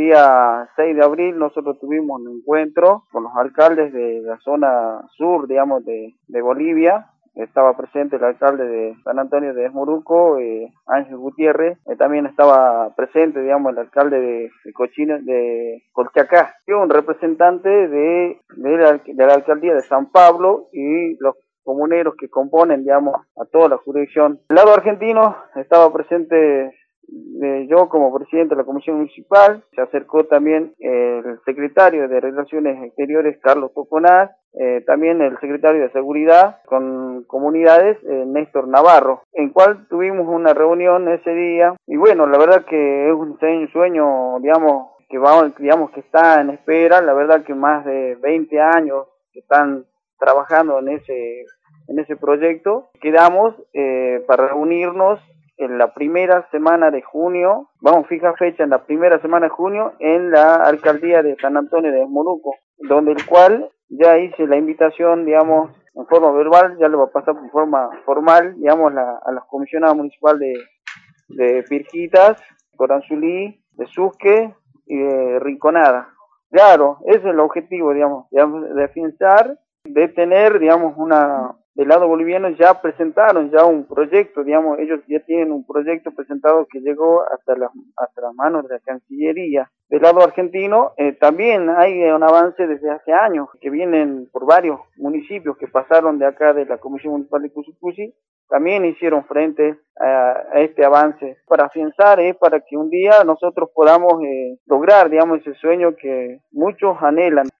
día 6 de abril nosotros tuvimos un encuentro con los alcaldes de la zona sur, digamos, de Bolivia. Estaba presente el alcalde de San Antonio de Esmoruco, Ángel Gutiérrez. También estaba presente, digamos, el alcalde de Cochino, de Colchacá. Un representante de la alcaldía de San Pablo y los comuneros que componen, digamos, a toda la jurisdicción. Del lado argentino estaba presente yo como presidente de la Comisión Municipal. Se acercó también el secretario de Relaciones Exteriores, Carlos Toconaz, también el secretario de Seguridad con comunidades, Néstor Navarro, en cual tuvimos una reunión ese día. Y bueno, la verdad que es un sueño, digamos, que está en espera. La verdad que más de 20 años que están trabajando en ese proyecto. Quedamos para reunirnos en la primera semana de junio, vamos a fijar fecha en la primera semana de junio, en la alcaldía de San Antonio de Esmoruco, donde el cual ya hice la invitación, digamos, en forma verbal, ya lo va a pasar por forma formal, digamos, a las comisionadas municipales de Pirquitas, Coranzulí, de Susque y de Rinconada. Claro, ese es el objetivo, digamos, de afianzar, de tener, digamos, del lado boliviano ya presentaron ya un proyecto, digamos, ellos ya tienen un proyecto presentado que llegó hasta las manos de la Cancillería. Del lado argentino también hay un avance desde hace años, que vienen por varios municipios que pasaron de acá de la Comisión Municipal de Cusicusi, también hicieron frente a este avance. Para afianzar para que un día nosotros podamos lograr, digamos, ese sueño que muchos anhelan.